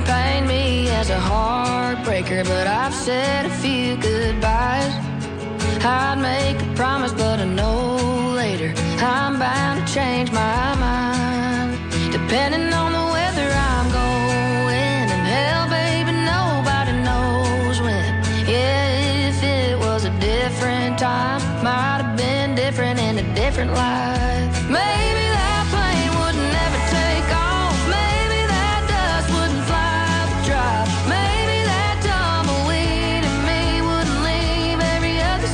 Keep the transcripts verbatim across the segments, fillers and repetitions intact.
paint me as a heartbreaker, but I've said a few goodbyes. I'd make a promise, but I know later I'm bound to change my mind. Depending on the weather I'm going, and hell, baby, nobody knows when. Yeah, if it was a different time, might have been different in a different life. Maybe that plane would never take off. Maybe that dust wouldn't fly the drive. Maybe that tumbleweed in me wouldn't leave every other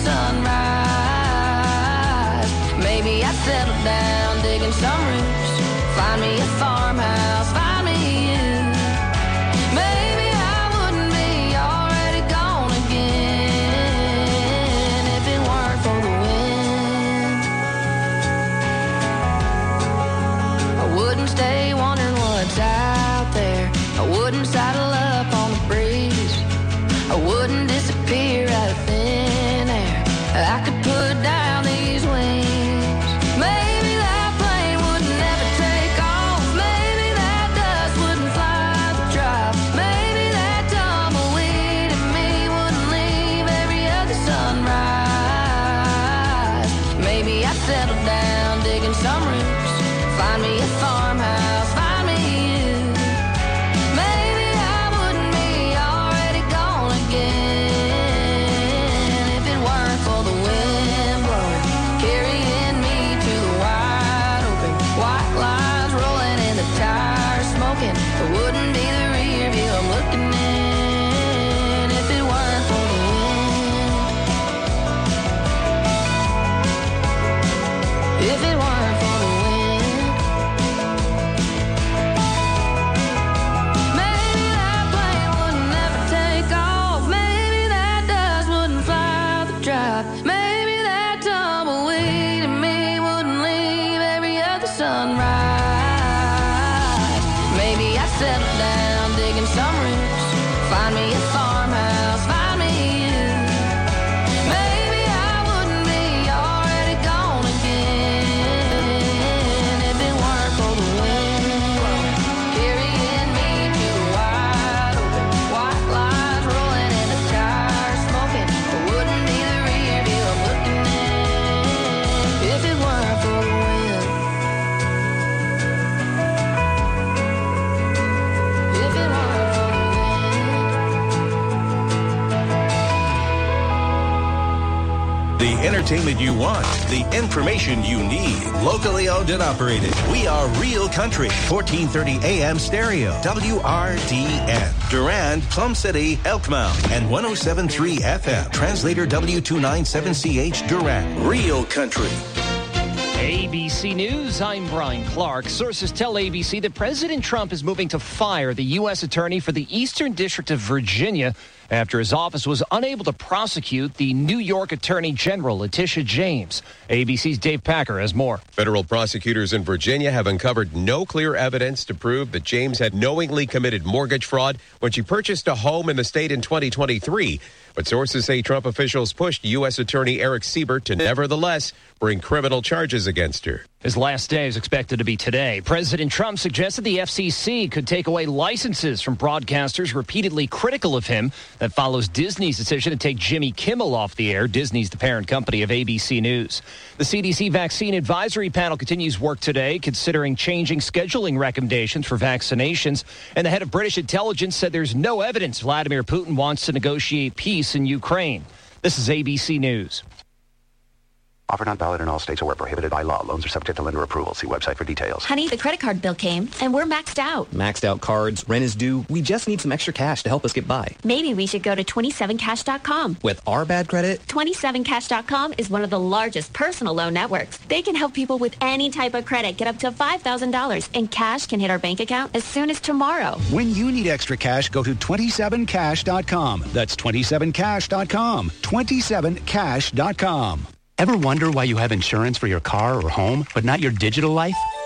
sunrise. Maybe I'd settle down digging some roots, find me a farmhouse, find me you. Maybe I wouldn't be already gone again if it weren't for the wind. I wouldn't stay wondering what's out there. I wouldn't saddle up on the breeze. I wouldn't disappear out of thin air. I could put down these wings. Maybe that plane would never take off. Maybe that dust wouldn't fly the drive. Maybe that tumbleweed in me wouldn't leave every other sunrise. Maybe I'd settle down digging some roots, find me a farmhouse, find me you. Maybe I wouldn't be already gone again if it weren't for the wind blowing, carrying me to the wide open. White lines rolling and the tires smoking. It wouldn't be the rear view I'm looking in if it weren't for the wind. If it weren't for the wind. Maybe that plane would never take off. Maybe that dust wouldn't fly the drive. Maybe that tumbleweed in me wouldn't leave every other sunrise. Maybe I settle down digging some roots, find me a farmhouse, find me you. Maybe I wouldn't be already gone again if it weren't for the wind blowing, carrying me to the wide open. White lines rolling and the tires smoking. It wouldn't be the rear view I'm looking in if it weren't for the wind. If it weren't for the wind. The entertainment you want, the information you need. Locally owned and operated. We are Real Country. fourteen thirty A M stereo. W R D N. Durand, Plum City, Elkmount. And one oh seven point three F M. Translator W two ninety-seven C H Durand. Real Country. A B C News, I'm Brian Clark. Sources tell A B C that President Trump is moving to fire the U S attorney for the Eastern District of Virginia after his office was unable to prosecute the New York Attorney General, Letitia James. A B C's Dave Packer has more. Federal prosecutors in Virginia have uncovered no clear evidence to prove that James had knowingly committed mortgage fraud when she purchased a home in the state in twenty twenty-three. But sources say Trump officials pushed U S Attorney Eric Siebert to nevertheless bring criminal charges against her. His last day is expected to be today. President Trump suggested the F C C could take away licenses from broadcasters repeatedly critical of him. That follows Disney's decision to take Jimmy Kimmel off the air. Disney's the parent company of A B C News. The C D C Vaccine Advisory Panel continues work today, considering changing scheduling recommendations for vaccinations. And the head of British intelligence said there's no evidence Vladimir Putin wants to negotiate peace in Ukraine. This is A B C News. Offer not valid in all states or where prohibited by law. Loans are subject to lender approval. See website for details. Honey, the credit card bill came, and we're maxed out. Maxed out cards, rent is due. We just need some extra cash to help us get by. Maybe we should go to twenty-seven cash dot com. With our bad credit? twenty-seven cash dot com is one of the largest personal loan networks. They can help people with any type of credit get up to five thousand dollars, and cash can hit our bank account as soon as tomorrow. When you need extra cash, go to twenty-seven cash dot com. That's twenty-seven cash dot com. twenty-seven cash dot com. Ever wonder why you have insurance for your car or home, but not your digital life?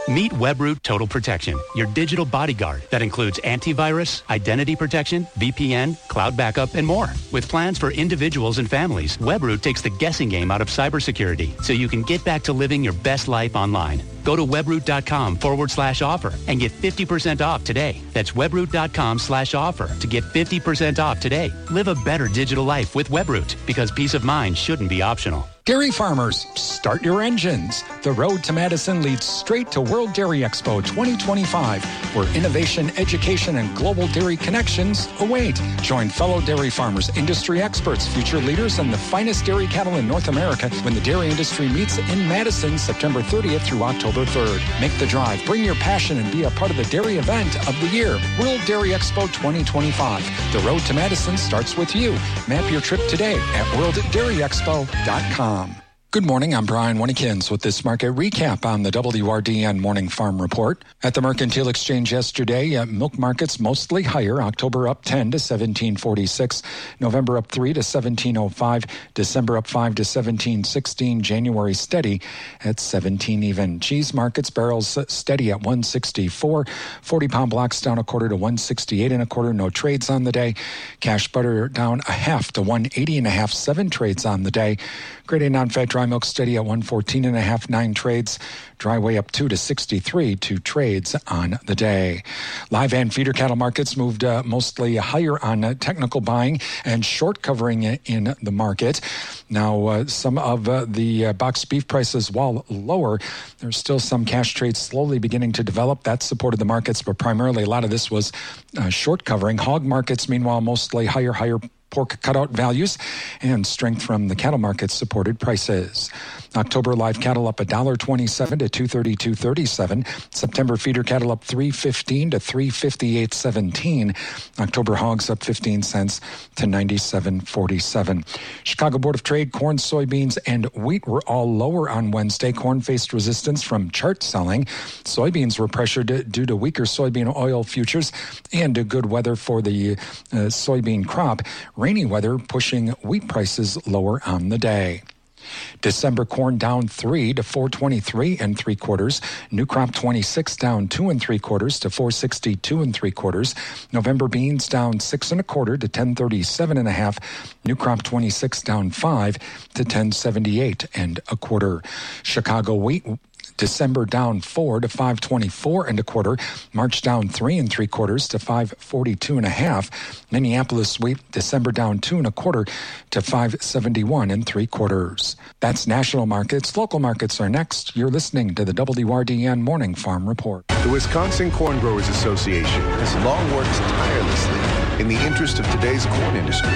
Meet WebRoot Total Protection, your digital bodyguard that includes antivirus, identity protection, V P N, cloud backup, and more. With plans for individuals and families, WebRoot takes the guessing game out of cybersecurity so you can get back to living your best life online. Go to webroot.com forward slash offer and get fifty percent off today. That's webroot.com slash offer to get fifty percent off today. Live a better digital life with WebRoot because peace of mind shouldn't be optional. Dairy farmers, start your engines. The road to Madison leads straight to World Dairy Expo twenty twenty-five, where innovation, education, and global dairy connections await. Join fellow dairy farmers, industry experts, future leaders, and the finest dairy cattle in North America when the dairy industry meets in Madison September thirtieth through October third. Make the drive, bring your passion, and be a part of the dairy event of the year. World Dairy Expo twenty twenty-five. The road to Madison starts with you. Map your trip today at world dairy expo dot com. Good morning, I'm Brian Winnekins with this market recap on the W R D N Morning Farm Report. At the Mercantile Exchange yesterday, uh, milk markets mostly higher. October up ten to seventeen forty-six, November up three to seventeen oh five, December up five to seventeen sixteen, January steady at seventeen even. Cheese markets, barrels steady at one sixty-four, forty pound blocks down a quarter to one sixty-eight and a quarter, no trades on the day. Cash butter down a half to one eighty and a half, seven trades on the day. Grade A non-fat dry milk steady at one fourteen and a half, nine trades. Dry whey up two to sixty-three, two trades on the day. Live and feeder cattle markets moved uh, mostly higher on uh, technical buying and short covering in the market. Now, uh, some of uh, the uh, boxed beef prices, while lower, there's still some cash trades slowly beginning to develop. That supported the markets, but primarily a lot of this was uh, short covering. Hog markets, meanwhile, mostly higher, higher pork cutout values, and strength from the cattle market supported prices. October live cattle up one dollar twenty-seven to two thirty-two thirty-seven. September feeder cattle up three fifteen to three fifty-eight seventeen. October hogs up fifteen cents to ninety-seven forty-seven. Chicago Board of Trade, corn, soybeans, and wheat were all lower on Wednesday. Corn faced resistance from chart selling. Soybeans were pressured due to weaker soybean oil futures and good weather for the uh, soybean crop. Rainy weather pushing wheat prices lower on the day. December corn down three to four twenty-three and three quarters. New crop twenty-six down two and three quarters to four sixty-two and three quarters. November beans down six and a quarter to ten thirty-seven and a half. New crop twenty-six down five to ten seventy-eight and a quarter. Chicago wheat December down four to five twenty-four and a quarter. March down three and three quarters to five forty-two and a half. Minneapolis wheat December down two and a quarter to five seventy-one and three quarters. That's national markets. Local markets are next. You're listening to the W R D N Morning Farm Report. The Wisconsin Corn Growers Association has long worked tirelessly in the interest of today's corn industry.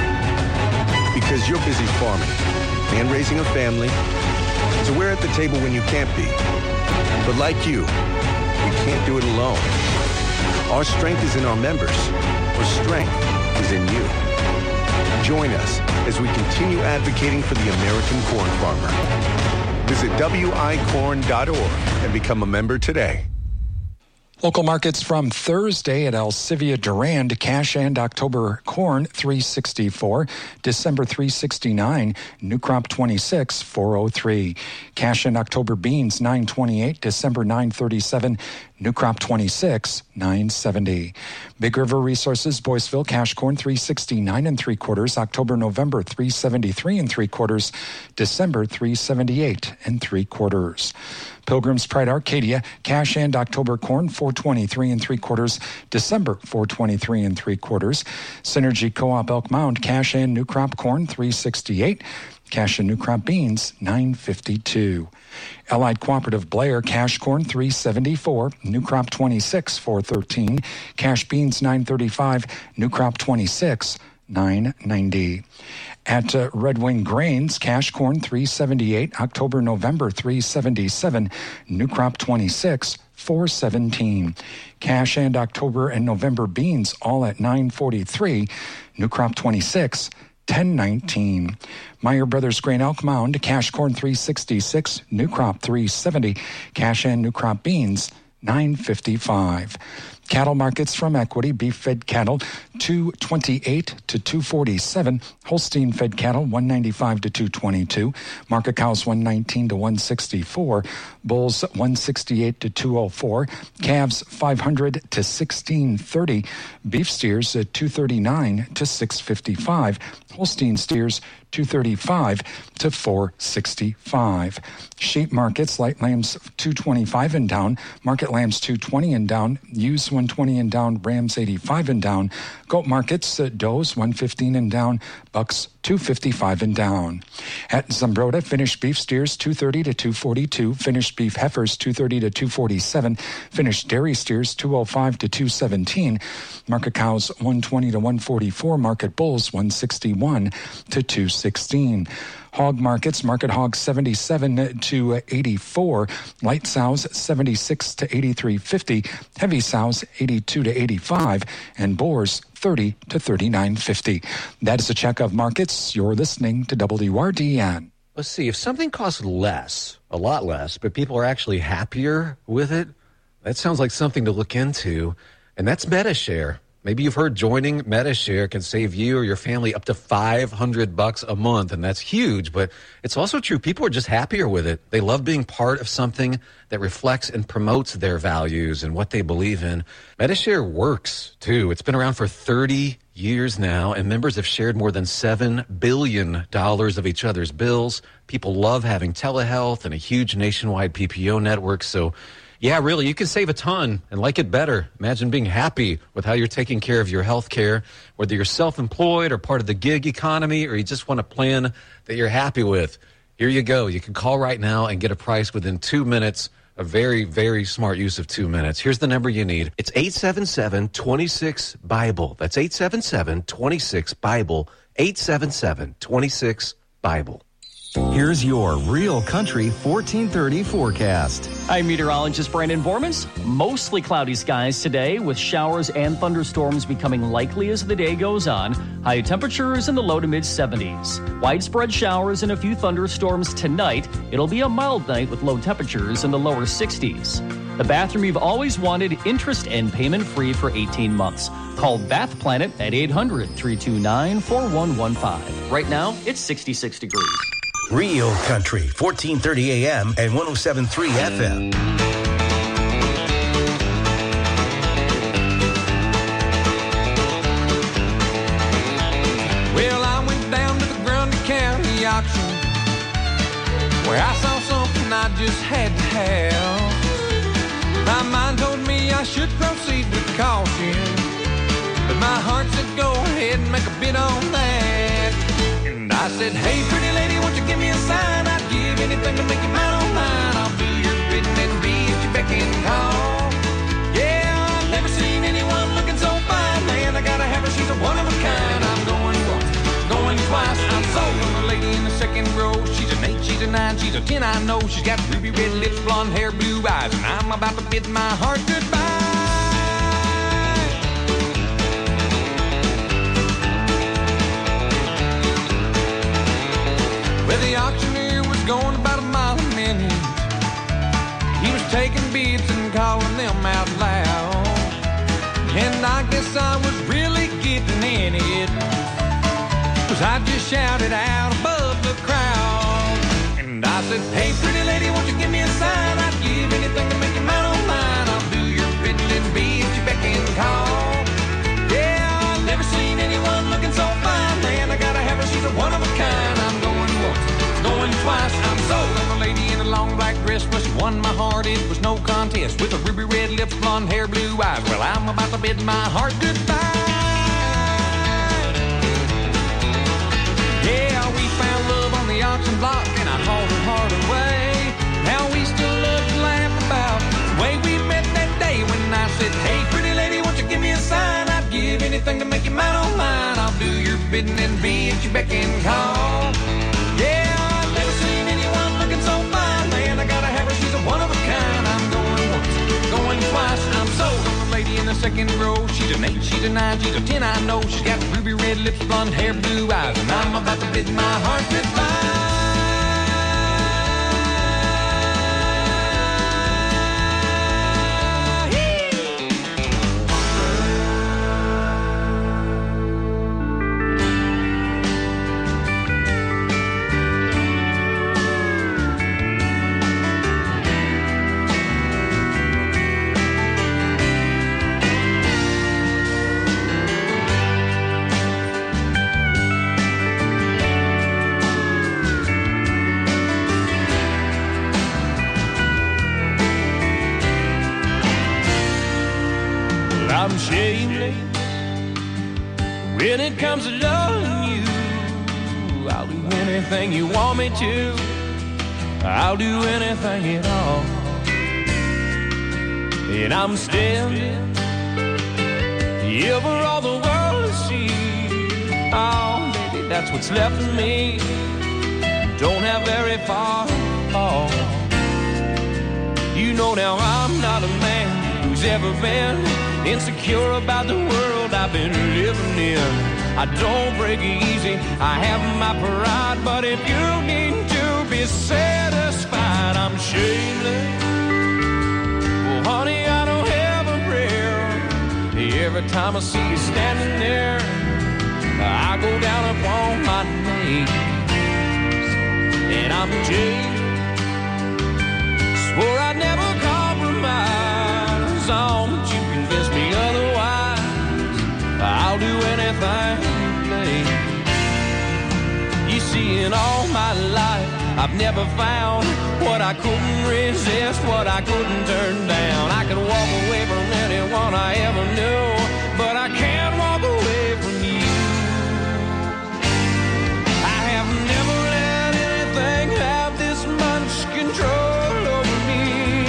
Because you're busy farming and raising a family, so we're at the table when you can't be. But like you, we can't do it alone. Our strength is in our members. Our strength is in you. Join us as we continue advocating for the American corn farmer. Visit W I corn dot org and become a member today. Local markets from Thursday at Alcivia Durand, cash and October corn three sixty-four, December three sixty-nine, new crop twenty-six, four oh three. Cash and October beans nine twenty-eight, December nine thirty-seven, new crop twenty-six, nine seventy. Big River Resources, Boyceville, cash corn three sixty-nine and three quarters, October, November three seventy-three and three quarters, December three seventy-eight and three quarters. Pilgrim's Pride Arcadia, cash and October corn four twenty-three and three quarters, December four twenty-three and three quarters. Synergy Co-op Elk Mound, cash and new crop corn three sixty-eight, cash and new crop beans nine fifty-two. Allied Cooperative Blair, cash corn three seventy-four, new crop twenty-six, four thirteen, cash beans nine thirty-five, new crop twenty-six, nine ninety. At uh, Red Wing Grains, cash corn three seventy-eight, October, November three seventy-seven, new crop twenty-six, four seventeen. Cash and October and November beans all at nine forty-three, new crop twenty-six, ten nineteen. Meyer Brothers Grain Elk Mound, cash corn three sixty-six, new crop three seventy, cash and new crop beans nine fifty-five. Cattle markets from equity. Beef-fed cattle, two twenty-eight to two forty-seven. Holstein-fed cattle, one ninety-five to two twenty-two. Market cows, one nineteen to one sixty-four. Bulls, one sixty-eight to two oh four. Calves, five hundred to sixteen thirty. Beef steers, at two thirty-nine to six fifty-five. Holstein steers, two thirty-five to four sixty-five. Sheep markets, light lambs two twenty-five and down, market lambs two twenty and down, ewes one twenty and down, rams eighty-five and down. Goat markets, uh, does one fifteen and down, bucks two fifty-five and down. At Zumbrota, finished beef steers two thirty to two forty-two, finished beef heifers two thirty to two forty-seven, finished dairy steers two oh five to two seventeen, market cows one twenty to one forty-four, market bulls one sixty-one to two sixteen. Hog markets, market hogs seventy-seven to eighty-four, light sows seventy-six to eighty-three fifty, heavy sows eighty-two to eighty-five, and boars thirty to thirty-nine fifty. That is a check of markets. You're listening to W R D N. Let's see, if something costs less, a lot less, but people are actually happier with it, that sounds like something to look into, and that's MediShare. Maybe you've heard joining MediShare can save you or your family up to five hundred bucks a month, and that's huge, but it's also true. People are just happier with it. They love being part of something that reflects and promotes their values and what they believe in. MediShare works, too. It's been around for thirty years now, and members have shared more than seven billion dollars of each other's bills. People love having telehealth and a huge nationwide P P O network, so yeah, really, you can save a ton and like it better. Imagine being happy with how you're taking care of your health care, whether you're self-employed or part of the gig economy, or you just want a plan that you're happy with. Here you go. You can call right now and get a price within two minutes. A very, very smart use of two minutes. Here's the number you need. It's eight seven seven, two six, BIBLE. That's eight seven seven, two six, BIBLE. eight seven seven, two six, BIBLE. Here's your Real Country fourteen thirty forecast. I'm meteorologist Brandon Bormans. Mostly cloudy skies today with showers and thunderstorms becoming likely as the day goes on. High temperatures in the low to mid seventies. Widespread showers and a few thunderstorms tonight. It'll be a mild night with low temperatures in the lower sixties. The bathroom you've always wanted, interest and payment free for eighteen months. Call Bath Planet at eight hundred, three two nine, four one one five. Right now, it's sixty-six degrees. Real Country, fourteen thirty A M and one oh seven point three F M. Well, I went down to the Grundy County auction where I saw something I just had to have. My mind told me I should proceed with caution, but my heart said go ahead and make a bid on that. And I said, hey, pretty lady, won't you give me a sign? I'd give anything to make you mine on mine. I'll do your bidding and be at your beck and call. Yeah, I've never seen anyone looking so fine. Man, I gotta have her, she's a one of a kind. I'm going once, going twice. I'm sold on the lady in the second row. She's an eight, she's a nine, she's a ten, I know. She's got ruby red lips, blonde hair, blue eyes, and I'm about to bid my heart goodbye. Well, the auctioneer was going about a mile a minute. He was taking bids and calling them out loud. And I guess I was really getting in it, 'cause I just shouted out above the crowd. And I said, hey, pretty lady, won't you give me a sign? I'd give anything to make you mine on mine. I'll do your bidding and be at your beck and call. Yeah, I've never seen anyone looking so fine. Man, I gotta have her, she's a one of a kind. I'm going once, going twice. I'm sold on a lady in a long black dress. Well, she won my heart, it was no contest. With her ruby red lips, blonde hair, blue eyes. Well, I'm about to bid my heart goodbye. Yeah, we found love on the auction block, and I hauled her heart away. Now we still love to laugh about the way we met that day when I said, hey, pretty lady, won't you give me a sign? I'd give anything to make you mine on mine. I'll do your bidding and be at your beck and call. Yeah, I've never seen anyone looking so fine. Man, I gotta have her, she's a one of a kind. I'm going once, going twice. I'm sold on the lady in the second row. She's an eight, she's a nine, she's a ten, I know. She's got ruby red lips, blonde hair, blue eyes, and I'm about to bid my heart goodbye. When it comes to loving you, I'll do anything you want me to. I'll do anything at all. And I'm standing here for all the world to see. Oh, baby, that's what's left of me. Don't have very far to fall. You know now I'm not a man who's ever been insecure about the world I've been living in. I don't break easy, I have my pride, but if you need to be satisfied, I'm shameless. Well, honey, I don't have a prayer. Every time I see you standing there, I go down upon my knees. And I'm Jake. Swore I'd never compromise on, but you convinced me otherwise. I'll do anything, please. You see, in all my life, I've never found what I couldn't resist, what I couldn't turn down. I could walk away from anyone I ever knew, but I can't walk away from you. I have never let anything have this much control over me.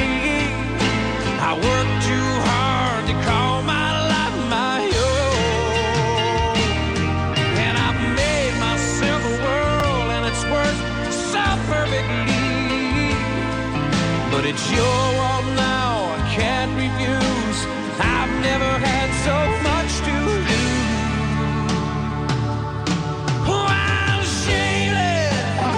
I work too hard to call my life my own, and I've made myself a world, and it's worked so perfectly. But it's your world now, I can't refuse. I've never had so much to lose. Oh, I'm shameless.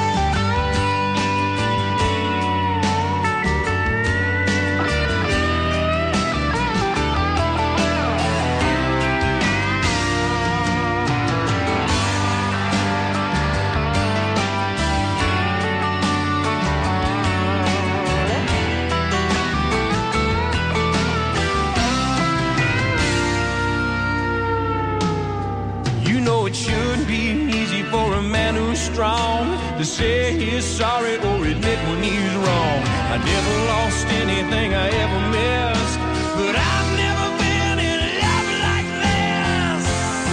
It shouldn't be easy for a man who's strong to say he's sorry or admit when he's wrong. I never lost anything I ever missed, but I've never been in love like this.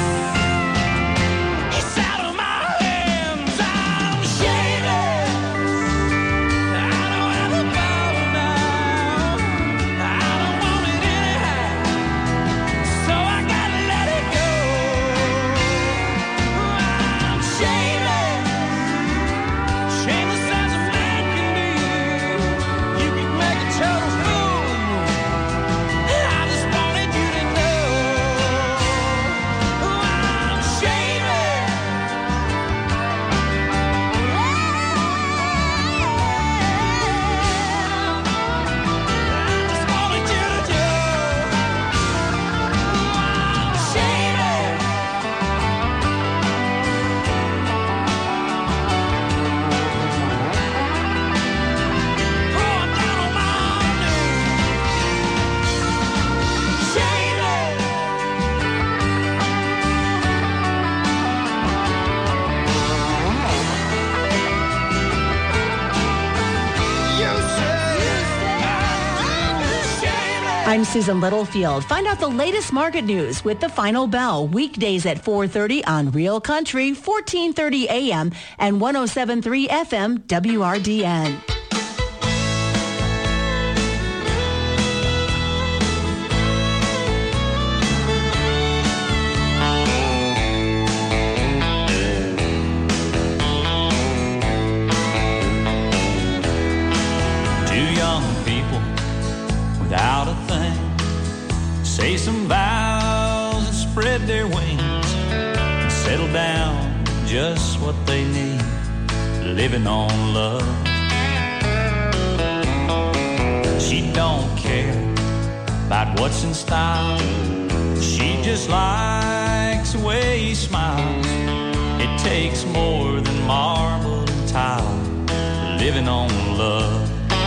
It's out of my hands, I'm shameless. I don't have a power now, I don't want it anyhow, so I gotta let it go. I'm Susan Littlefield. Find out the latest market news with The Final Bell, weekdays at four thirty on Real Country, fourteen thirty A M and one oh seven point three F M W R D N. Two young people without a thing say some vows and spread their wings and settle down just what they need, living on love. She don't care about what's in style, she just likes the way he smiles. It takes more than marble and tile, living on love.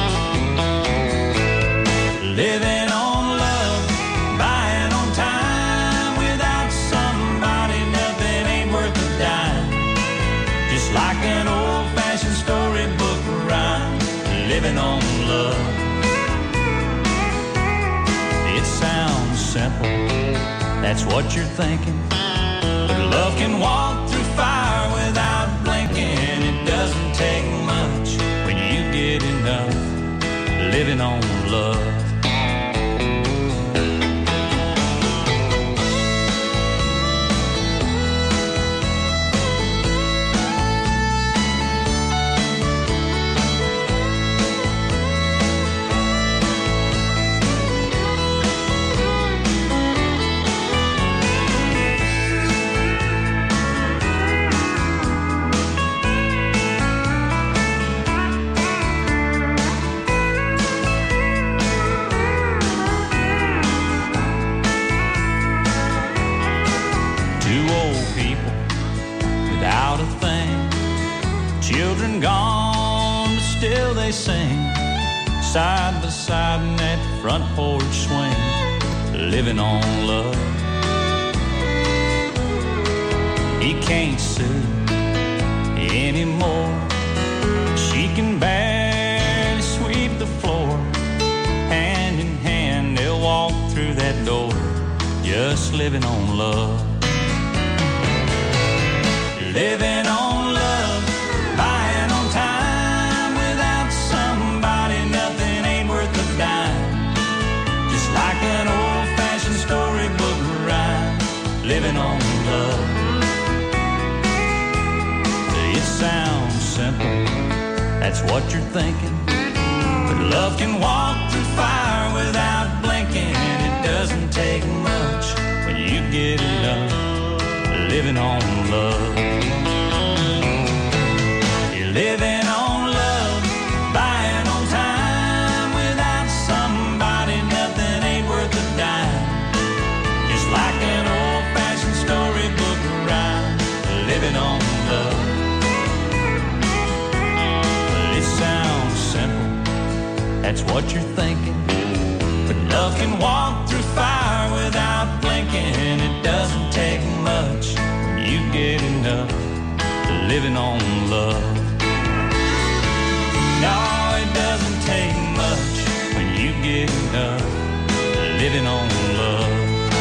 Living on love, buying on time. Without somebody, nothing ain't worth a dime. Just like an old-fashioned storybook rhyme, living on love. It sounds simple, that's what you're thinking, but without a thing. Children gone, but still they sing, side by side in that front porch swing, living on love. He can't sue anymore. She can barely sweep the floor. Hand in hand, they'll walk through that door, just living on love. Living on love, buying on time. Without somebody, nothing ain't worth a dime. Just like an old-fashioned storybook rhyme, living on love. It sounds simple, that's what you're thinking, but love can walk through fire without blinking. It doesn't take much when you get enough, living on love. You're living on love, buying on time. Without somebody, nothing ain't worth a dime. Just like an old-fashioned storybook rhyme, living on love. Sounds simple, that's what you're thinking, but love can walk through fire without blinking. It doesn't take much when you get enough, living on love. No, it doesn't take much when you get enough, living on love.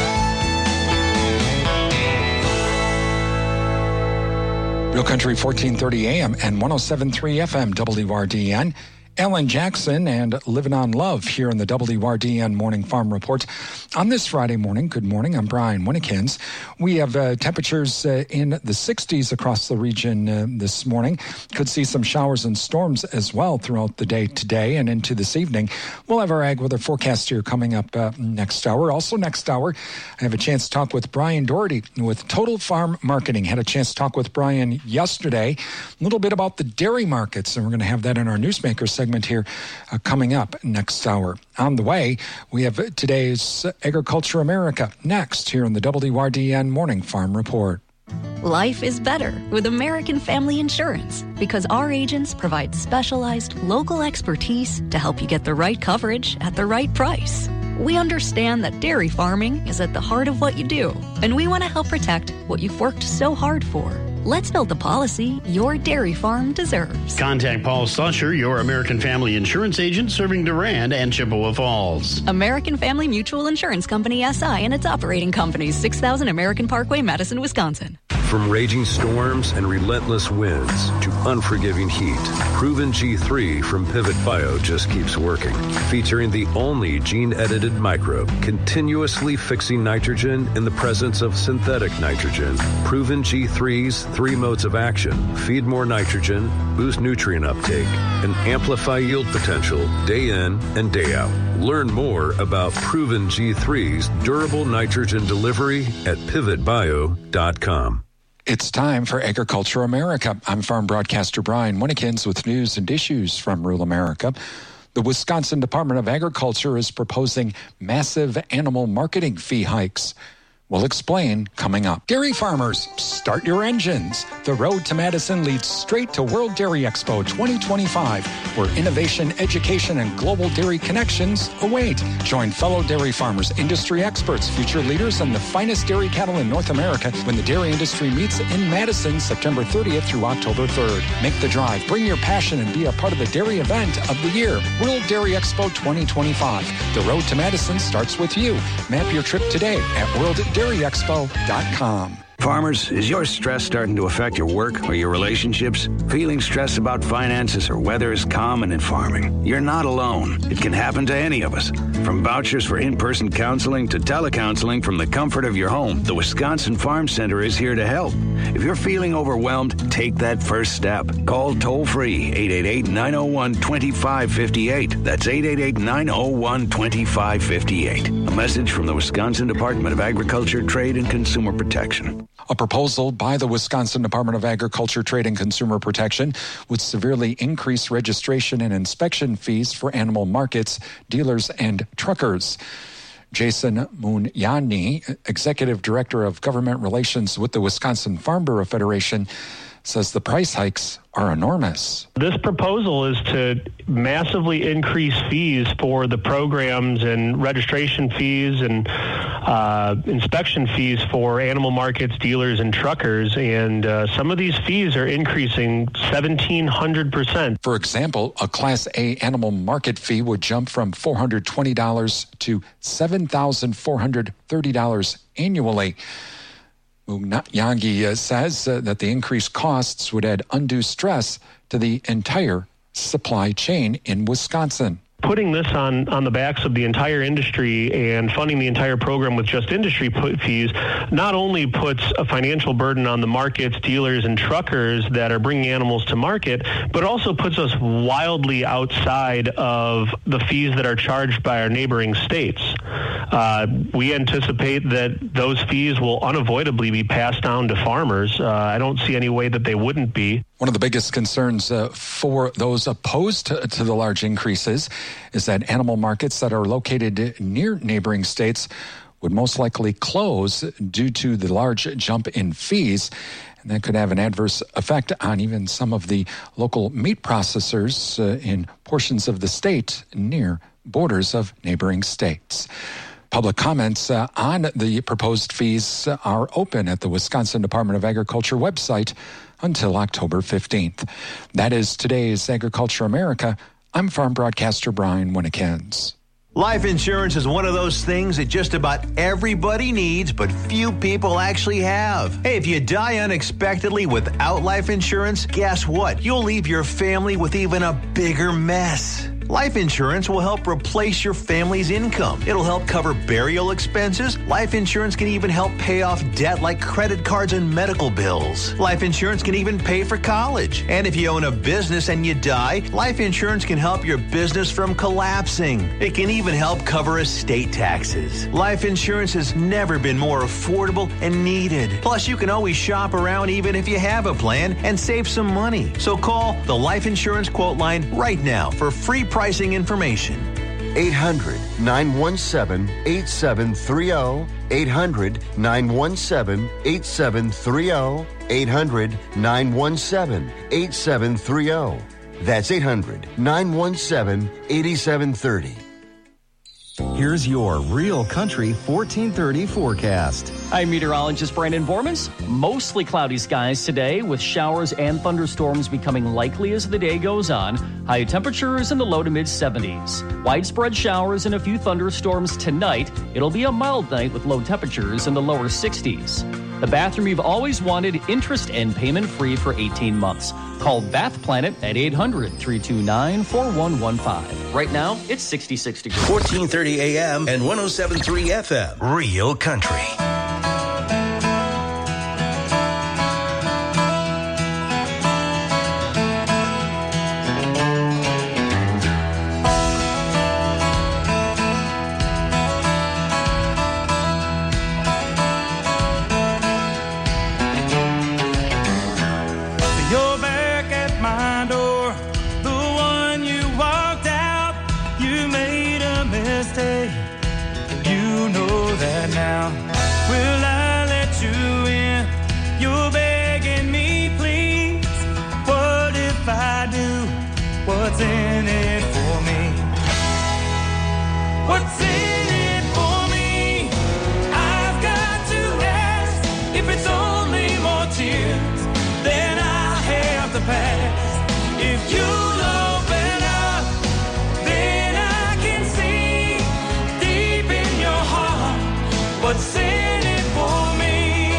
Real Country fourteen thirty A M and one oh seven point three F M W R D N. Alan Jackson and Living on Love here in the W R D N Morning Farm Report. On this Friday morning, good morning, I'm Brian Winnikins. We have uh, temperatures uh, in the sixties across the region uh, this morning. Could see some showers and storms as well throughout the day today and into this evening. We'll have our ag weather forecast here coming up uh, next hour. Also next hour, I have a chance to talk with Brian Doherty with Total Farm Marketing. Had a chance to talk with Brian yesterday, a little bit about the dairy markets, and we're going to have that in our Newsmaker segment here uh, coming up next hour. On the way, we have today's Agriculture America next here in the W R D N Morning Farm Report. Life is better with American Family Insurance because our agents provide specialized local expertise to help you get the right coverage at the right price. We understand that dairy farming is at the heart of what you do, and we want to help protect what you've worked so hard for. Let's build the policy your dairy farm deserves. Contact Paul Slusher, your American Family Insurance agent serving Durand and Chippewa Falls. American Family Mutual Insurance Company, S I, and its operating companies, six thousand American Parkway, Madison, Wisconsin. From raging storms and relentless winds to unforgiving heat, Proven G three from Pivot Bio just keeps working. Featuring the only gene-edited microbe continuously fixing nitrogen in the presence of synthetic nitrogen. Proven G three's three modes of action: feed more nitrogen, boost nutrient uptake, and amplify yield potential day in and day out. Learn more about Proven G three's durable nitrogen delivery at pivot bio dot com. It's time for Agriculture America. I'm farm broadcaster Brian Winnikins with news and issues from rural America. The Wisconsin Department of Agriculture is proposing massive animal marketing fee hikes. We'll explain coming up. Dairy farmers, start your engines. The road to Madison leads straight to World Dairy Expo twenty twenty-five, where innovation, education, and global dairy connections await. Join fellow dairy farmers, industry experts, future leaders, and the finest dairy cattle in North America when the dairy industry meets in Madison September thirtieth through October third. Make the drive, bring your passion, and be a part of the dairy event of the year. World Dairy Expo twenty twenty-five. The road to Madison starts with you. Map your trip today at world dairy expo dot com. Farmers, is your stress starting to affect your work or your relationships? Feeling stressed about finances or weather is common in farming. You're not alone. It can happen to any of us. From vouchers for in-person counseling to telecounseling from the comfort of your home, the Wisconsin Farm Center is here to help. If you're feeling overwhelmed, take that first step. Call toll-free eight eight eight, nine oh one, two five five eight. That's eight eight eight, nine oh one, two five five eight. A message from the Wisconsin Department of Agriculture, Trade, and Consumer Protection. A proposal by the Wisconsin Department of Agriculture, Trade, and Consumer Protection would severely increase registration and inspection fees for animal markets, dealers, and truckers. Jason Munyani, Executive Director of Government Relations with the Wisconsin Farm Bureau Federation, says the price hikes are enormous. This proposal is to massively increase fees for the programs and registration fees and uh, inspection fees for animal markets, dealers, and truckers. And uh, some of these fees are increasing seventeen hundred percent. For example, a Class A animal market fee would jump from four hundred twenty dollars to seven thousand four hundred thirty dollars annually. Yangi uh, says uh, that the increased costs would add undue stress to the entire supply chain in Wisconsin. Putting this on, on the backs of the entire industry and funding the entire program with just industry fees not only puts a financial burden on the markets, dealers, and truckers that are bringing animals to market, but also puts us wildly outside of the fees that are charged by our neighboring states. Uh, we anticipate that those fees will unavoidably be passed down to farmers. Uh, I don't see any way that they wouldn't be. One of the biggest concerns uh, for those opposed to, to the large increases is that animal markets that are located near neighboring states would most likely close due to the large jump in fees. And that could have an adverse effect on even some of the local meat processors uh, in portions of the state near borders of neighboring states. Public comments uh, on the proposed fees are open at the Wisconsin Department of Agriculture website until October fifteenth. That is today's Agriculture America. I'm farm broadcaster Brian Winnikins. Life insurance is one of those things that just about everybody needs, but few people actually have. Hey, if you die unexpectedly without life insurance, guess what? You'll leave your family with even a bigger mess. Life insurance will help replace your family's income. It'll help cover burial expenses. Life insurance can even help pay off debt like credit cards and medical bills. Life insurance can even pay for college. And if you own a business and you die, life insurance can help your business from collapsing. It can even help cover estate taxes. Life insurance has never been more affordable and needed. Plus, you can always shop around even if you have a plan and save some money. So call the Life Insurance Quote Line right now for free pricing information. eight hundred, nine one seven, eight seven three zero. eight hundred, nine one seven, eight seven three zero. eight hundred, nine one seven, eight seven three zero. That's eight hundred, nine one seven, eight seven three zero. Here's your Real Country fourteen thirty forecast. I'm meteorologist Brandon Vormans. Mostly cloudy skies today with showers and thunderstorms becoming likely as the day goes on. High temperatures in the low to mid seventies. Widespread showers and a few thunderstorms tonight. It'll be a mild night with low temperatures in the lower sixties. The bathroom you've always wanted, interest and payment free for eighteen months. Call Bath Planet at eight hundred, three two nine, four one one five. Right now, it's sixty-six degrees. fourteen thirty A M and one oh seven point three F M. Real Country. What's in it for me? What's in it for me? I've got to ask. If it's only more tears, then I have the past. If you'll open up, then I can see deep in your heart what's in it for me.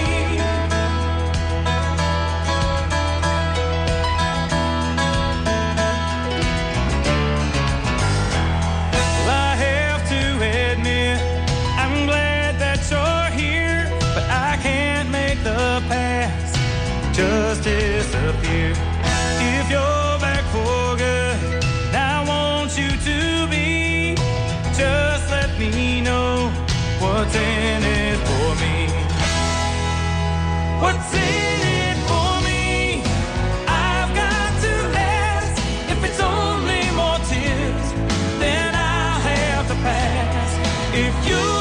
Just disappear. If you're back for good, I want you to be. Just let me know what's in it for me. What's in it for me? I've got to ask. If it's only more tears, then I'll have to pass. If you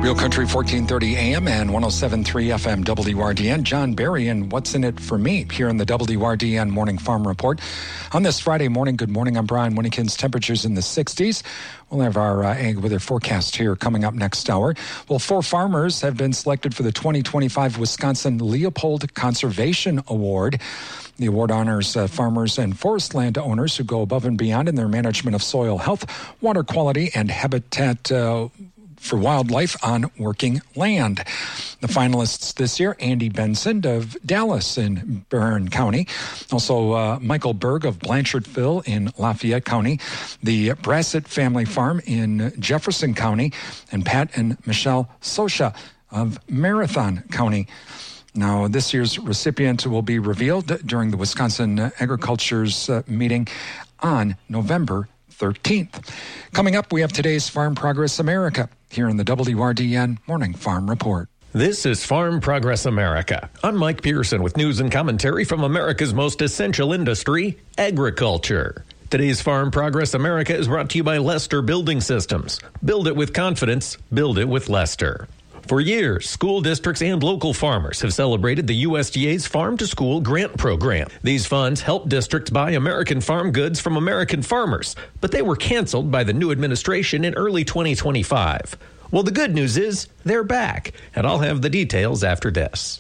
Real Country fourteen thirty A M and one oh seven point three F M W R D N. John Barry and What's in It for Me here in the W R D N Morning Farm Report. On this Friday morning, good morning, I'm Brian Winnekins. Temperatures in the sixties. We'll have our uh, ag weather forecast here coming up next hour. Well, four farmers have been selected for the twenty twenty-five Wisconsin Leopold Conservation Award. The award honors uh, farmers and forest land owners who go above and beyond in their management of soil health, water quality, and habitat uh, for wildlife on working land. The finalists this year, Andy Benson of Dallas in Barron County. Also, uh, Michael Berg of Blanchardville in Lafayette County. The Brassett Family Farm in Jefferson County. And Pat and Michelle Sosha of Marathon County. Now, this year's recipient will be revealed during the Wisconsin Agriculture's uh, meeting on November thirteenth. Coming up, we have today's Farm Progress America here in the W R D N Morning Farm Report. This is Farm Progress America. I'm Mike Pearson with news and commentary from America's most essential industry, agriculture. Today's Farm Progress America is brought to you by Lester Building Systems. Build it with confidence. Build it with Lester. For years, school districts and local farmers have celebrated the U S D A's Farm to School Grant Program. These funds help districts buy American farm goods from American farmers, but they were canceled by the new administration in early twenty twenty-five. Well, the good news is they're back, and I'll have the details after this.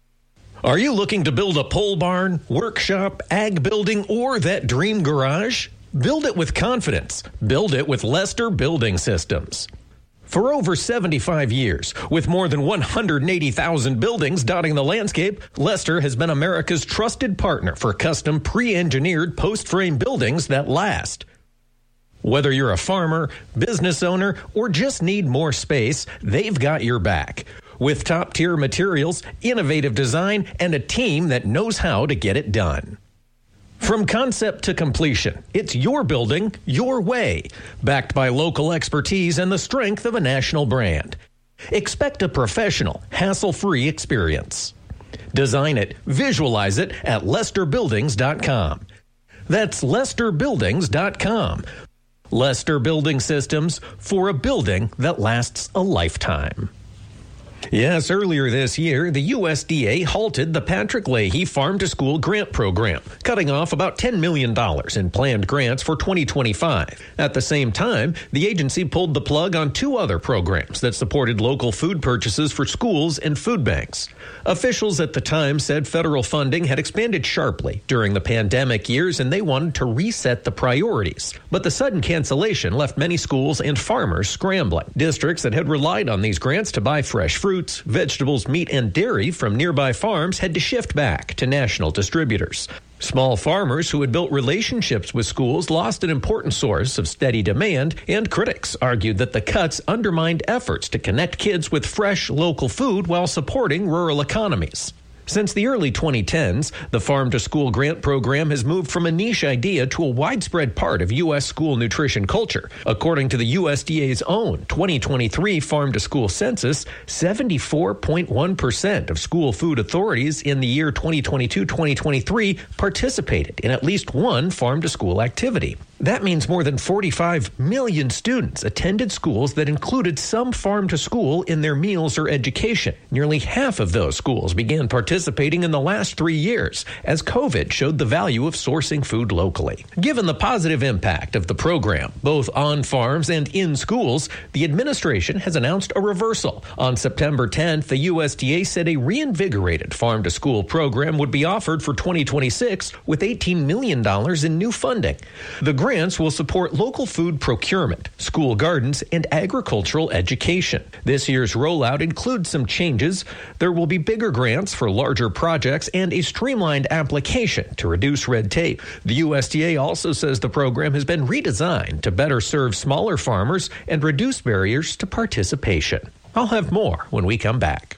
Are you looking to build a pole barn, workshop, ag building, or that dream garage? Build it with confidence. Build it with Lester Building Systems. For over seventy-five years, with more than one hundred eighty thousand buildings dotting the landscape, Lester has been America's trusted partner for custom pre-engineered post-frame buildings that last. Whether you're a farmer, business owner, or just need more space, they've got your back. With top-tier materials, innovative design, and a team that knows how to get it done. From concept to completion, it's your building, your way, backed by local expertise and the strength of a national brand. Expect a professional, hassle-free experience. Design it, visualize it at lester buildings dot com. That's lester buildings dot com. Lester Building Systems, for a building that lasts a lifetime. Yes, earlier this year, the U S D A halted the Patrick Leahy Farm to School Grant Program, cutting off about ten million dollars in planned grants for twenty twenty-five. At the same time, the agency pulled the plug on two other programs that supported local food purchases for schools and food banks. Officials at the time said federal funding had expanded sharply during the pandemic years and they wanted to reset the priorities. But the sudden cancellation left many schools and farmers scrambling. Districts that had relied on these grants to buy fresh fruits, vegetables, meat, and dairy from nearby farms had to shift back to national distributors. Small farmers who had built relationships with schools lost an important source of steady demand, and critics argued that the cuts undermined efforts to connect kids with fresh, local food while supporting rural economies. Since the early twenty tens, the Farm to School Grant Program has moved from a niche idea to a widespread part of U S school nutrition culture. According to the U S D A's own twenty twenty-three Farm to School census, seventy-four point one percent of school food authorities in the year twenty twenty-two twenty twenty-three participated in at least one farm to school activity. That means more than forty-five million students attended schools that included some farm to school in their meals or education. Nearly half of those schools began participating in the last three years, as COVID showed the value of sourcing food locally. Given the positive impact of the program, both on farms and in schools, the administration has announced a reversal. On September tenth, the U S D A said a reinvigorated farm to school program would be offered for twenty twenty-six with eighteen million dollars in new funding. The grants will support local food procurement, school gardens, and agricultural education. This year's rollout includes some changes. There will be bigger grants for larger projects and a streamlined application to reduce red tape. The U S D A also says the program has been redesigned to better serve smaller farmers and reduce barriers to participation. I'll have more when we come back.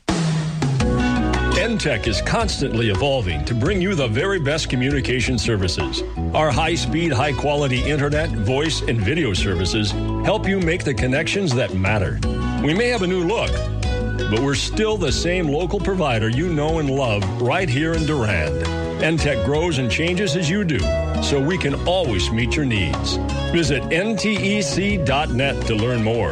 N Tech is constantly evolving to bring you the very best communication services. Our high-speed, high-quality internet, voice, and video services help you make the connections that matter. We may have a new look, but we're still the same local provider you know and love right here in Durand. N Tech grows and changes as you do, so we can always meet your needs. Visit N T E C dot net to learn more.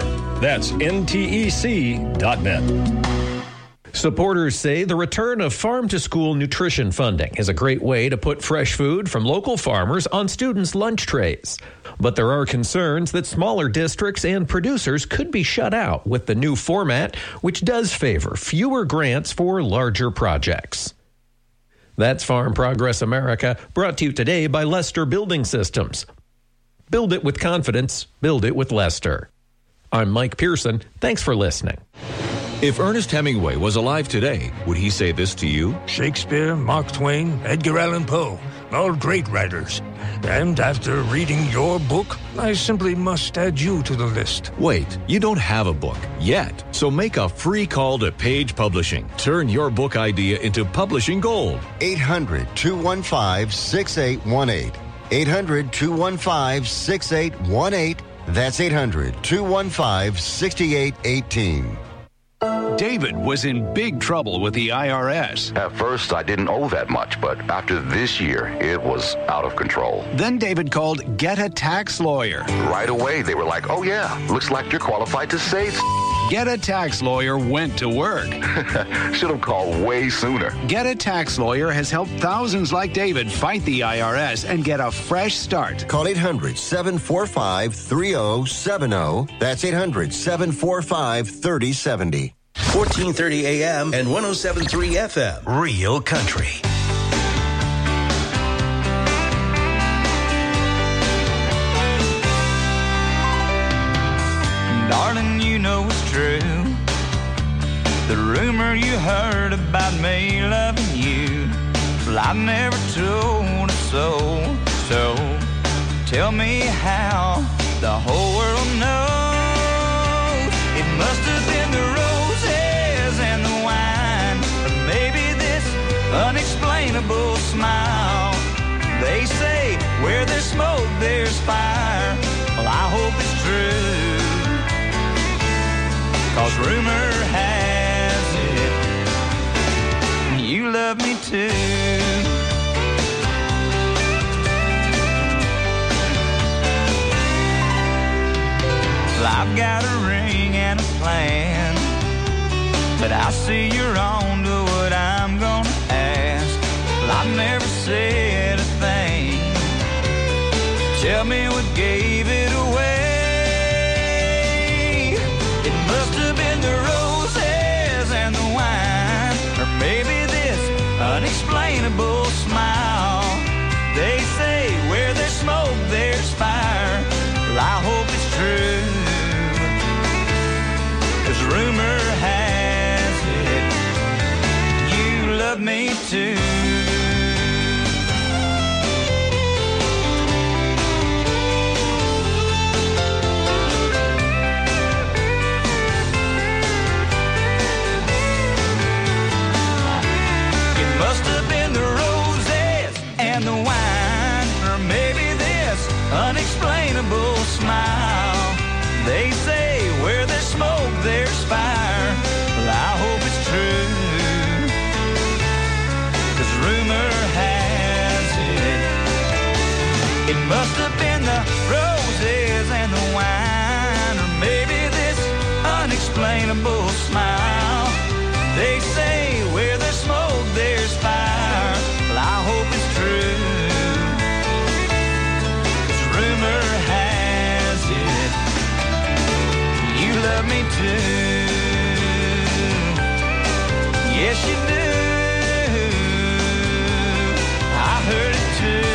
That's N T E C dot net. Supporters say the return of farm-to-school nutrition funding is a great way to put fresh food from local farmers on students' lunch trays. But there are concerns that smaller districts and producers could be shut out with the new format, which does favor fewer grants for larger projects. That's Farm Progress America, brought to you today by Lester Building Systems. Build it with confidence. Build it with Lester. I'm Mike Pearson. Thanks for listening. If Ernest Hemingway was alive today, would he say this to you? Shakespeare, Mark Twain, Edgar Allan Poe, all great writers. And after reading your book, I simply must add you to the list. Wait, you don't have a book yet, so make a free call to Page Publishing. Turn your book idea into publishing gold. eight hundred, two one five, six eight one eight. eight hundred, two one five, six eight one eight. That's eight hundred, two one five, six eight one eight. David was in big trouble with the I R S. At first, I didn't owe that much, but after this year, it was out of control. Then David called Get a Tax Lawyer. Right away, they were like, oh yeah, looks like you're qualified to save. Get a Tax Lawyer went to work. Should have called way sooner. Get a Tax Lawyer has helped thousands like David fight the I R S and get a fresh start. Call eight hundred, seven four five, three oh seven oh. That's eight hundred, seven four five, three oh seven oh. fourteen thirty A M and one oh seven point three F M. Real Country. Darling, you know it's true. The rumor you heard about me loving you, well, I never told a soul. So tell me how the whole world knows. It must have been the roses and the wine, or maybe this unexplainable smile. They say where there's smoke, there's fire. Well, I hope it's true. 'Cause rumor has it you love me too. Well, I've got a ring and a plan, but I see you're on to what I'm gonna ask. Well, I've never said a thing. Tell me what gave it away. Must have been the roses and the wine, or maybe this unexplainable smile. They say where there's smoke, there's fire. Well, I hope it's true, 'cause rumor has it you love me too. Must have been the roses and the wine, or maybe this unexplainable smile. They say where there's smoke, there's fire. Well, I hope it's true, 'cause rumor has it it must have been the roses and the wine, or maybe this unexplainable smile. They say where there's smoke, there's fire. Well, I hope it's true, 'cause rumor has it you love me too. Yes, you do. I heard it too.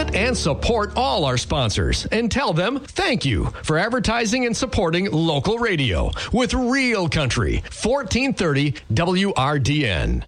at and support all our sponsors and tell them thank you for advertising and supporting local radio with Real Country, fourteen thirty W R D N.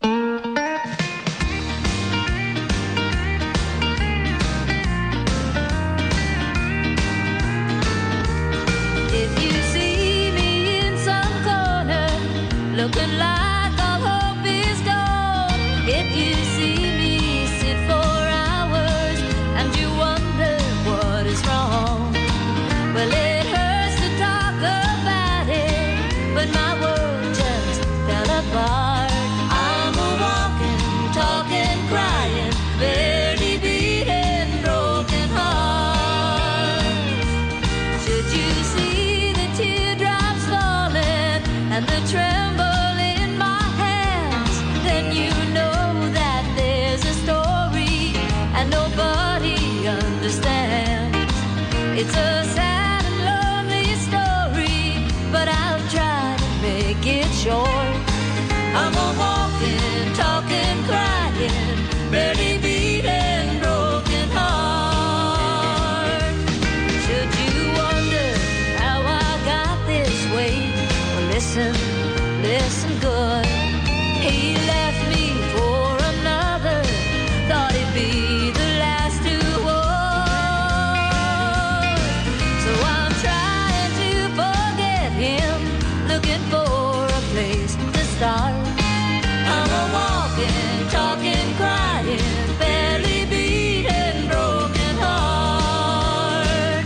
If you see me in some corner looking like all hope is gone, if you see me sit for hours and you wonder what is wrong, well, it hurts to talk about it, but my world just fell apart. I'm a walking, talking, crying, barely beating, broken heart. Should you see the teardrops falling and the tremble in my hands, then you know that there's a story and nobody understands. It's a sad and lonely story, but I'll try to make it short. I'm a walking, talking, crying, barely beating, broken heart. Should you wonder how I got this way, well, listen, listen good. He left me for another, thought it'd be the last to war. So I'm trying to forget him, looking for a place to start. I'm a walking, talking, crying, barely beating, broken heart.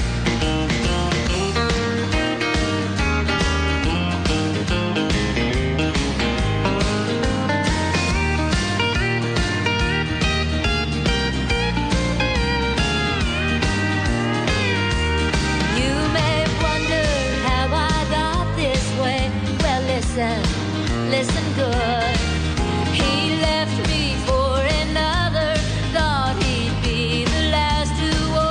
You may wonder how I got this way. Well, listen, listen good. He left me for another, thought he'd be the last to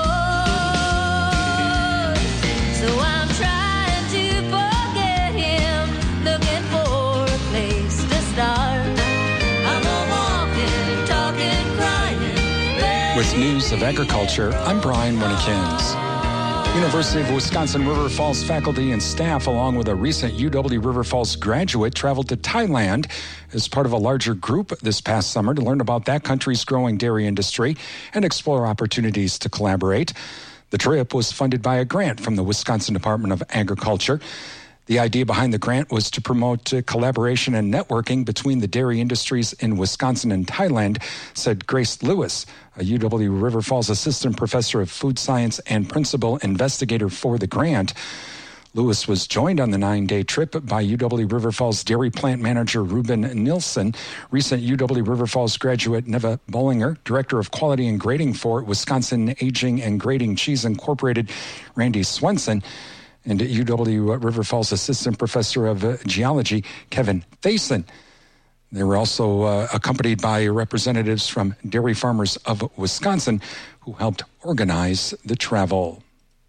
war. So I'm trying to forget him, looking for a place to start. I'm a walking, talking, crying. With news of agriculture, I'm Brian Winnikins. University of Wisconsin River Falls faculty and staff, along with a recent U W River Falls graduate, traveled to Thailand as part of a larger group this past summer to learn about that country's growing dairy industry and explore opportunities to collaborate. The trip was funded by a grant from the Wisconsin Department of Agriculture. The idea behind the grant was to promote uh, collaboration and networking between the dairy industries in Wisconsin and Thailand, said Grace Lewis, a U W River Falls assistant professor of food science and principal investigator for the grant. Lewis was joined on the nine-day trip by U W River Falls dairy plant manager Ruben Nilsson, recent U W River Falls graduate Neva Bollinger, director of quality and grading for Wisconsin Aging and Grading Cheese Incorporated, Randy Swenson, and U W River Falls assistant professor of uh, geology, Kevin Thayson. They were also uh, accompanied by representatives from Dairy Farmers of Wisconsin who helped organize the travel.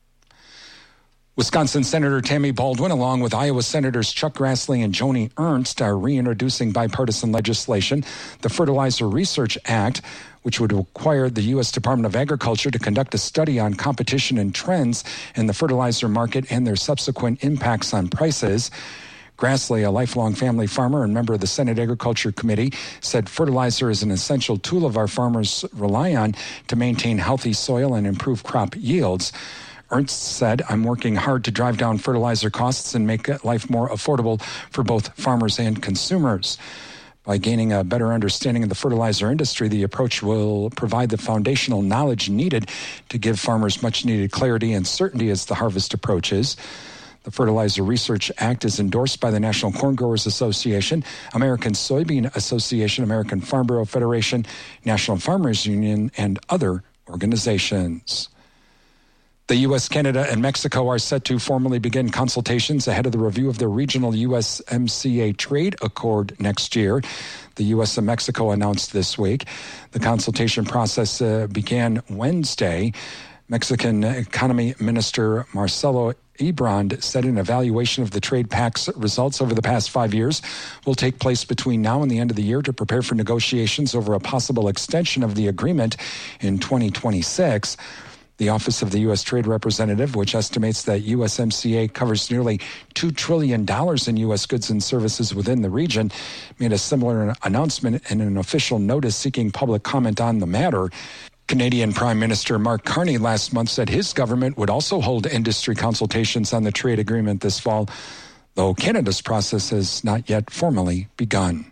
Wisconsin Senator Tammy Baldwin, along with Iowa Senators Chuck Grassley and Joni Ernst, are reintroducing bipartisan legislation, the Fertilizer Research Act, which would require the U S Department of Agriculture to conduct a study on competition and trends in the fertilizer market and their subsequent impacts on prices. Grassley, a lifelong family farmer and member of the Senate Agriculture Committee, said fertilizer is an essential tool of our farmers rely on to maintain healthy soil and improve crop yields. Ernst said, I'm working hard to drive down fertilizer costs and make life more affordable for both farmers and consumers. By gaining a better understanding of the fertilizer industry, the approach will provide the foundational knowledge needed to give farmers much-needed clarity and certainty as the harvest approaches. The Fertilizer Research Act is endorsed by the National Corn Growers Association, American Soybean Association, American Farm Bureau Federation, National Farmers Union, and other organizations. The U S, Canada, and Mexico are set to formally begin consultations ahead of the review of the regional U S M C A trade accord next year. The U S and Mexico announced this week. The consultation process uh, began Wednesday. Mexican Economy Minister Marcelo Ebrard said an evaluation of the trade pact's results over the past five years will take place between now and the end of the year to prepare for negotiations over a possible extension of the agreement in twenty twenty-six. The Office of the U S Trade Representative, which estimates that U S M C A covers nearly two trillion dollars in U S goods and services within the region, made a similar announcement in an official notice seeking public comment on the matter. Canadian Prime Minister Mark Carney last month said his government would also hold industry consultations on the trade agreement this fall, though Canada's process has not yet formally begun.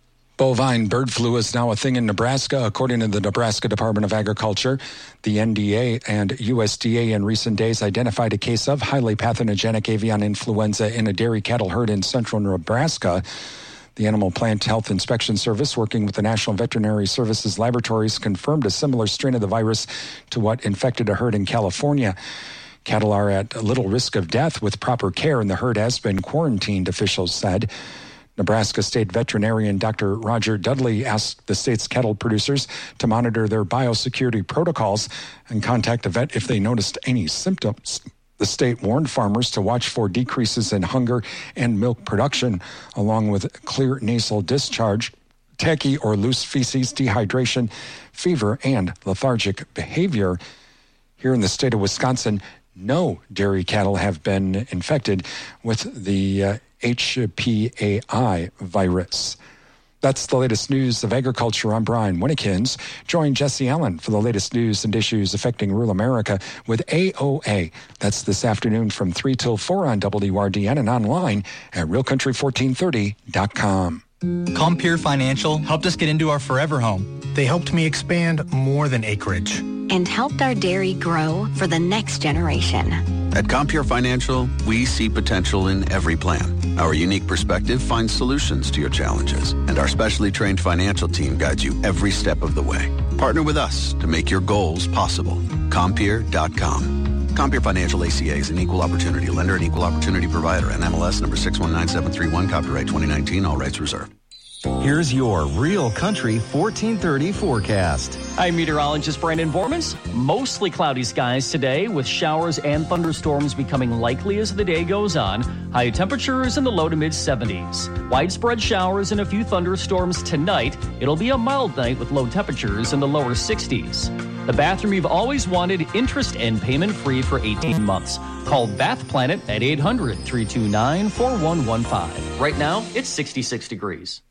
Bovine bird flu is now a thing in Nebraska, according to the Nebraska Department of Agriculture. The N D A and U S D A in recent days identified a case of highly pathogenic avian influenza in a dairy cattle herd in central Nebraska. The Animal Plant Health Inspection Service, working with the National Veterinary Services Laboratories, confirmed a similar strain of the virus to what infected a herd in California. Cattle are at little risk of death with proper care, and the herd has been quarantined, officials said. Nebraska State Veterinarian Doctor Roger Dudley asked the state's cattle producers to monitor their biosecurity protocols and contact a vet if they noticed any symptoms. The state warned farmers to watch for decreases in hunger and milk production, along with clear nasal discharge, tacky or loose feces, dehydration, fever, and lethargic behavior. Here in the state of Wisconsin, no dairy cattle have been infected with the uh, H P A I virus. That's the latest news of agriculture. I'm Brian Winnekins. Join Jesse Allen for the latest news and issues affecting rural America with A O A. That's this afternoon from three till four on W R D N and online at real country fourteen thirty dot com. Compeer Financial helped us get into our forever home. They helped me expand more than acreage. And helped our dairy grow for the next generation. At Compeer Financial, we see potential in every plan. Our unique perspective finds solutions to your challenges, and our specially trained financial team guides you every step of the way. Partner with us to make your goals possible. Compeer dot com. Compeer Financial A C A is an equal opportunity lender and equal opportunity provider. N M L S number six one nine seven three one, copyright twenty nineteen, all rights reserved. Here's your Real Country fourteen thirty forecast. I'm meteorologist Brandon Vormans. Mostly cloudy skies today with showers and thunderstorms becoming likely as the day goes on. High temperatures in the low to mid seventies. Widespread showers and a few thunderstorms tonight. It'll be a mild night with low temperatures in the lower sixties. The bathroom you've always wanted, interest and payment free for eighteen months. Call Bath Planet at eight hundred, three two nine, four one one five. Right now, it's sixty-six degrees.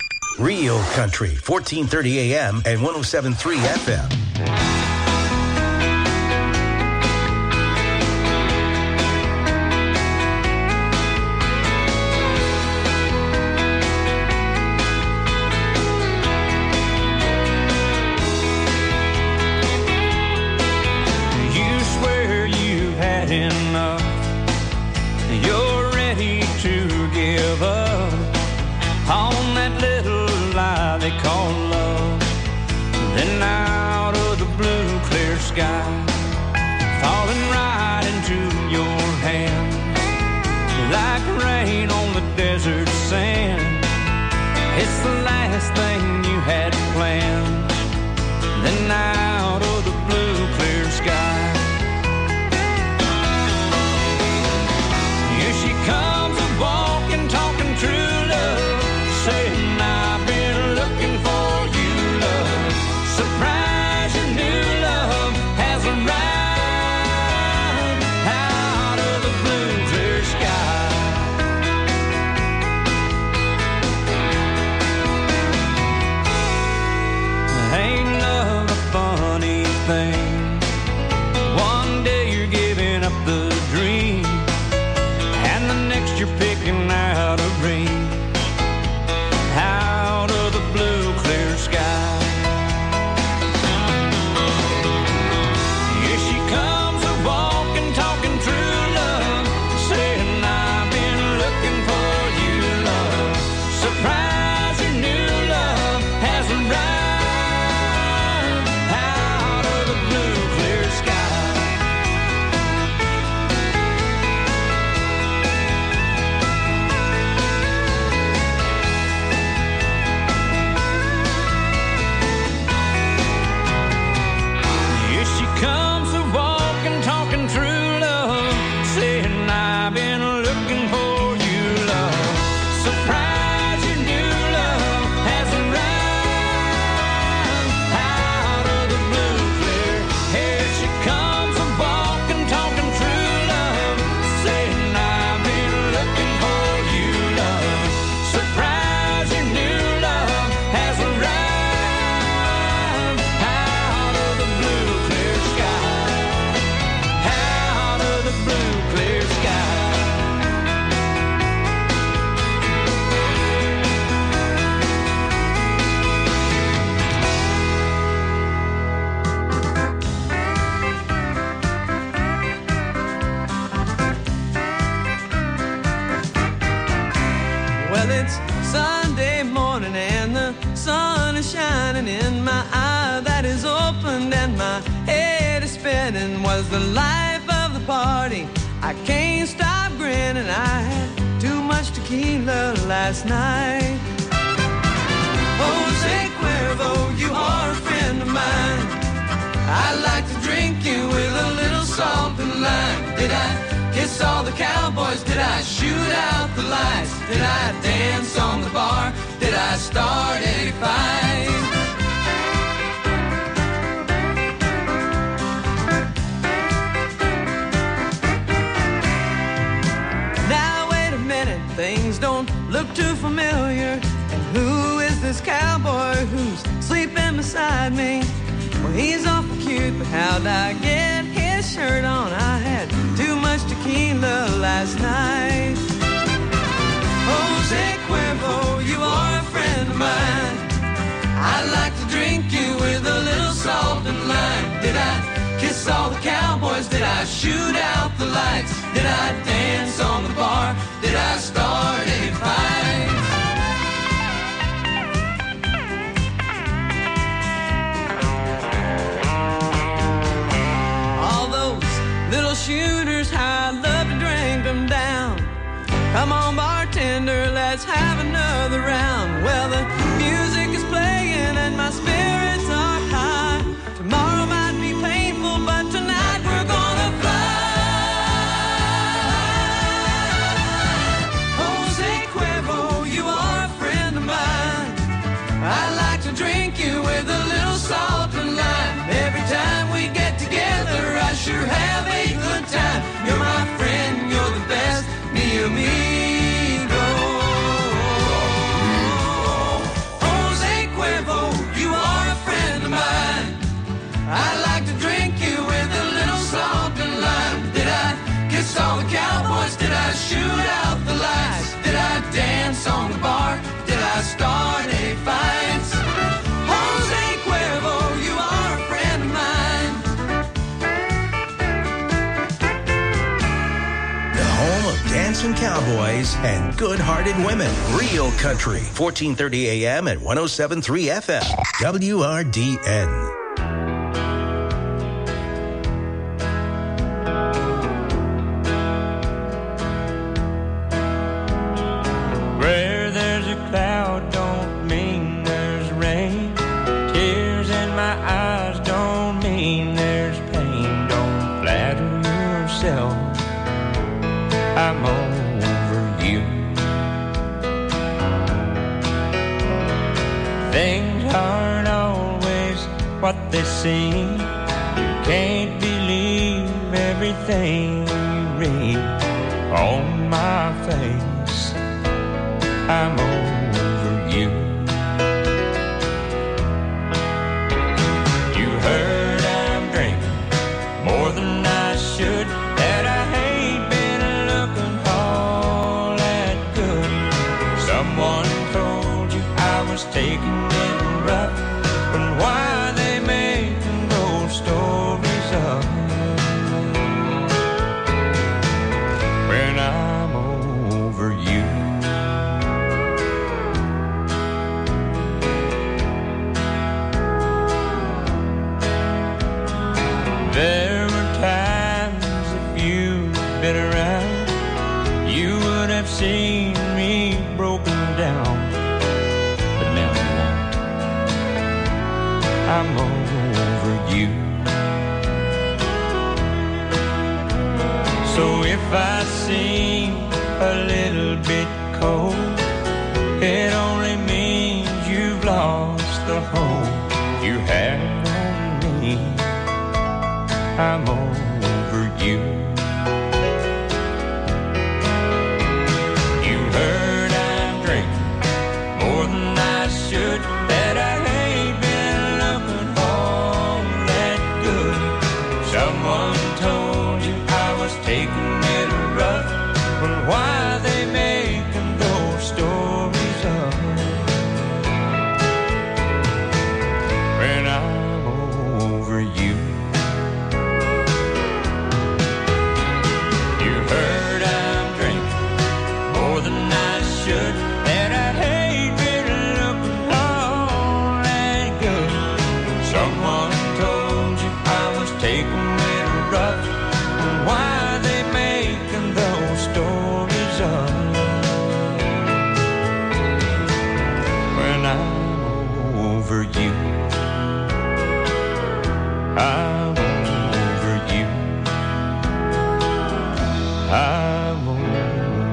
Real Country, fourteen thirty A M and one oh seven point three F M. You swear you've had enough. You're ready to give up on that little lie they call love. Then out of the blue clear sky, falling right into your hand, like rain on the desert sand. It's the last thing you had planned. Then out of the blue clear sky, here she comes a walking, talking true love, saying I've been looking for you, love. Surprise, your new love has arrived out of the blue clear sky. Ain't love a funny sinning was the life of the party. I can't stop grinning. I had too much tequila last night. Jose Cuervo, you are a friend of mine. I like to drink you with a little salt and lime. Did I kiss all the cowboys? Did I shoot out the lights? Did I dance on the bar? Did I start any fight? Now wait a minute, things don't look too familiar. And who is this cowboy who's sleeping beside me? Well, he's awful cute, but how'd I get his shirt on? I had too much tequila last night. Jose Cuervo, you are a friend of mine. I like to drink you with a little salt and lime. Did I kiss all the cowboys? Did I shoot out the lights? Did I dance on the bar? Did I start any fights? Little shooters, how I love to drink them down. Come on, bartender, let's have another round. Well, the music is playing and my spirits are high. Tomorrow might be painful, but tonight we're gonna fly. Jose Cuervo, you are a friend of mine. I like to drink you with a little salt and lime. Every time we get together, I sure have a good time. You're my friend, you're the best, mi amigo. Jose Cuervo, you are a friend of mine. I like to drink you with a little salt and lime. Did I kiss all the cowboys? Did I shoot out the lights? Did I dance on the bar? Did I start any fights? Jose Cuervo, you are a friend of mine. Home of dancing cowboys and good-hearted women. Real Country, fourteen thirty A M and one oh seven point three F M. W R D N. Where there's a cloud don't mean there's rain. Tears in my eyes don't mean there's pain. Don't flatter yourself, I'm over you. Things aren't always what they seem. You can't believe everything you read on my face. I'm over you. You heard I'm drinking more than I should. That I ain't been looking all that good. Someone told you I was taking it rough. But why they making those stories up when I'm over you? There were times if you'd been around, you would have seen me broken down. But now I'm over you. So if I seem a little bit cold, it only means you've lost the hope you had on me. I'm over you. You heard I'm drinking more than I should. That I ain't been looking all that good. Someone told you I was taking it rough. Well, why they making those stories up when I'm over you? Someone told you I was taking it rough, why they making those stories up. When I'm over you, I'm over you, I'm over you.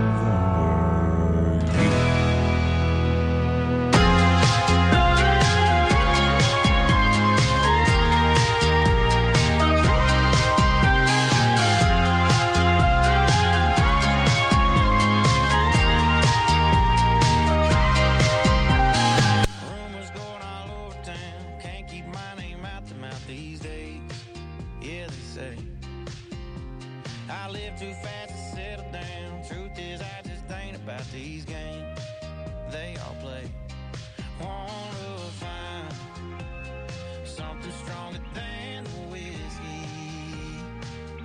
Rumors going all over town, can't keep my name out the mouth these days. Yeah, they say I live too fast to settle down. Truth is, I just ain't about these games.